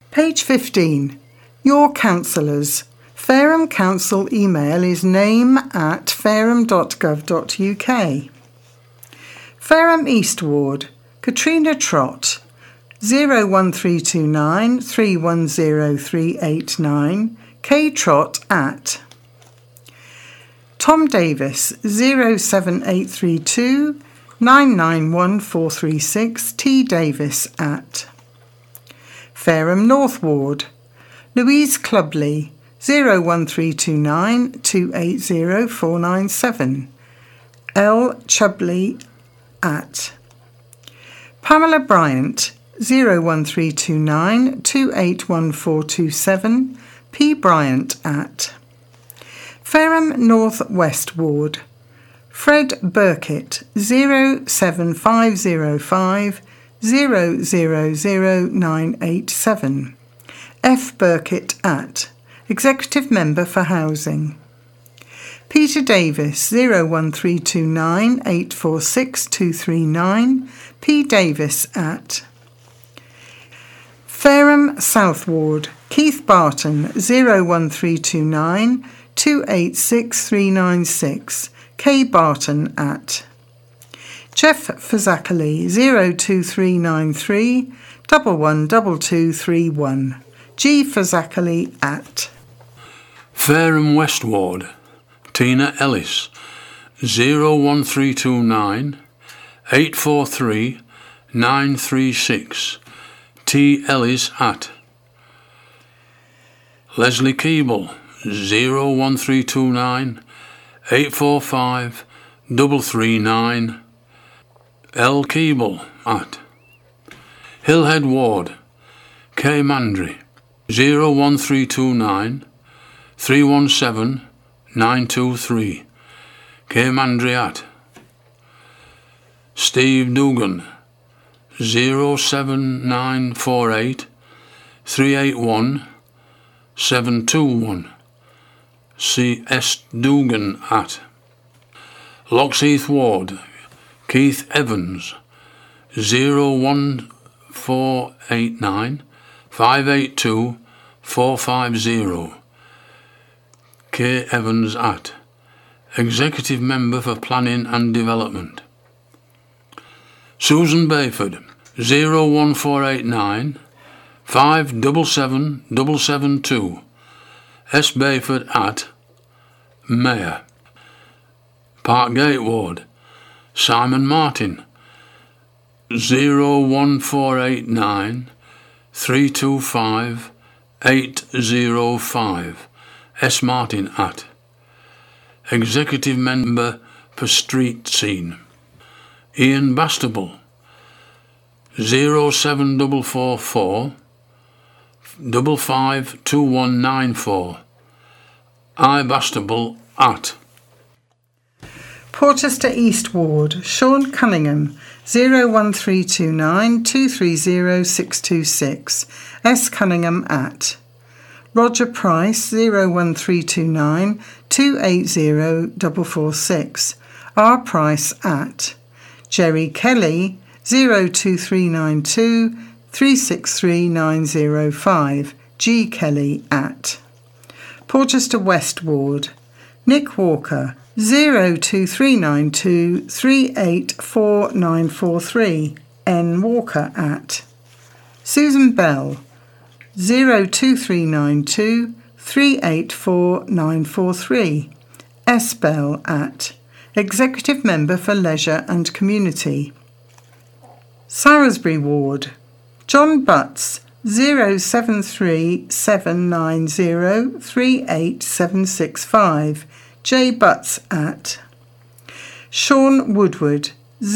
Page 15. Your councillors. Fareham Council email is name@fareham.gov.uk. Fareham East Ward. Katrina Trott. 01329 310389 ktrott at. Tom Davis 07832 991436 tdavis at. Fareham North Ward. Louise Clubley 01329 280 497 L Chubley at. Pamela Bryant 01329 281427 P Bryant at. Fareham North West Ward. Fred Burkitt 07505 000987 F Burkitt at. Executive Member for Housing. Peter Davis 01329 846 239 P Davis at. Fareham South Ward. Keith Barton 01329 286 396 K Barton at. Jeff Fazakerley 02393 112231 G Fazakerley at. Fareham West Ward. Tina Ellis 01329 843 936 T Ellis at. Leslie Keeble 01329 845 339 L Keeble at. Hillhead Ward. K Mandry 01329 317 923 K Mandry at. Steve Dugan 07948 381 721 C S Dugan at. Loxheath Ward. Keith Evans 01489 582 450 K Evans at. Executive Member for Planning and Development. Susan Bayford 01489 577 772 S Bayford at. Mayor. Parkgate Ward. Simon Martin 01489 325 805 S Martin at. Executive Member for Street Scene. Ian Bastable 07444 552194 I Bastable at. Porchester East Ward. Sean Cunningham 01329 230 626 S Cunningham at. Roger Price 01329 280 446 R Price at. Jerry Kelly 02392 363 905 G Kelly at. Porchester West Ward. Nick Walker 02392 384943 N Walker at. Susan Bell 02392 384943 S Bell at. Executive Member for Leisure and Community. Salisbury Ward. John Butts 073790 38765 J Butts at. Sean Woodward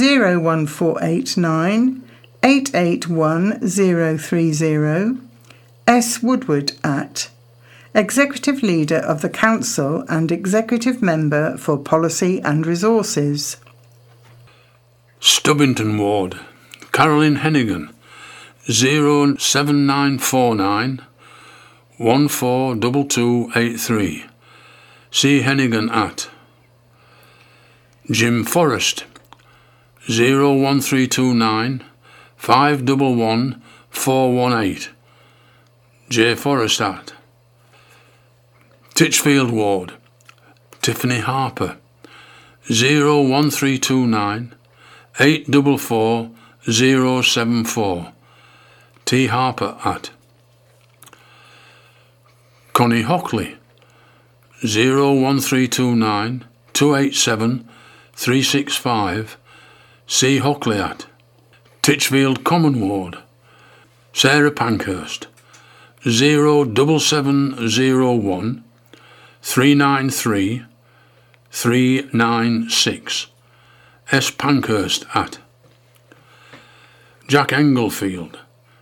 01489 881 030 S Woodward at. Executive Leader of the Council and Executive Member for Policy and Resources. Stubbington Ward. Carolyn Hennigan 07949 142283 C Hennigan at. Jim Forrest 01329 511 418 J. Forrest at. Titchfield Ward, Tiffany Harper, 01329 844 074, T. Harper at. Connie Hockley, 01329 287 365, C. Hockley at. Titchfield Common Ward, Sarah Pankhurst, 07701 393 396, S. Pankhurst at. Jack Englefield,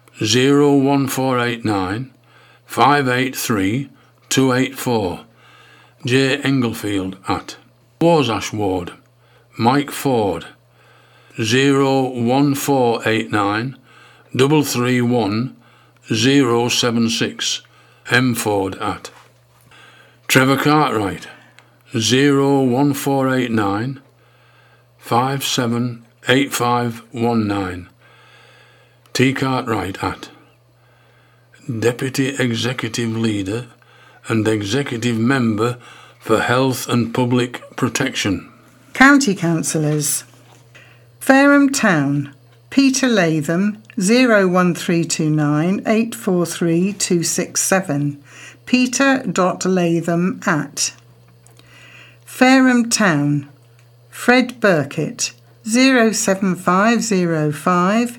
01489 583 284, J. Englefield at. Warsash Ward, Mike Ford, 01489 331 076, M. Ford at. Trevor Cartwright, 01489 578519, T. Cartwright at. Deputy Executive Leader and Executive Member for Health and Public Protection. County Councillors. Fareham Town, Peter Latham, 01329 843 267, peter.latham at. Fareham Town, Fred Burkett, 07505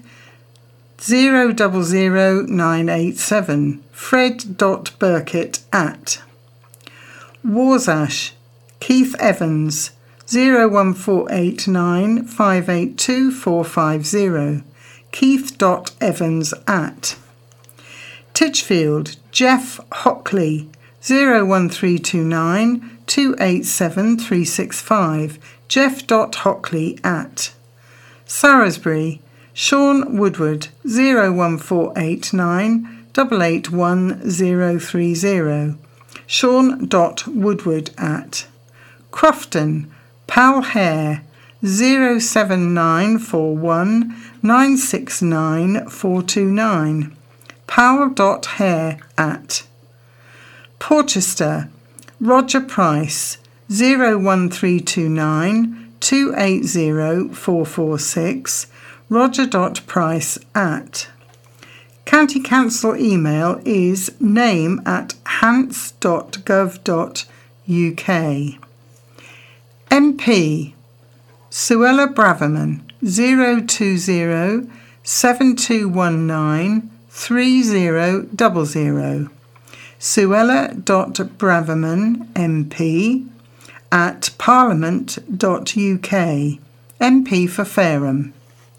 000987, fred.burkett at. Warsash, Keith Evans, 01489 582 450, keith.evans at. Titchfield, Jeff Hockley, 01329 287 365, jeff.hockley at. Sarasbury, Sean Woodward, 01489 881 030, sean.woodward at. Crofton, Pal Hare, 07941 969 429, pal.hare at. Porchester, Roger Price, 01329 280 446, roger.price at. County Council email is name@hants.gov.uk. MP, Suella Braverman, 020 7219 3000, suella.braverman MP at parliament.uk, MP for Fareham.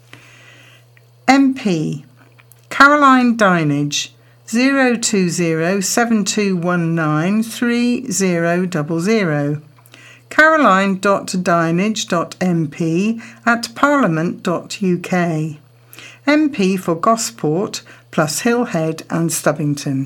MP, Caroline Dinage, 020 7219 3000, caroline.dinage.mp at parliament.uk, MP for Gosport plus Hillhead and Stubbington.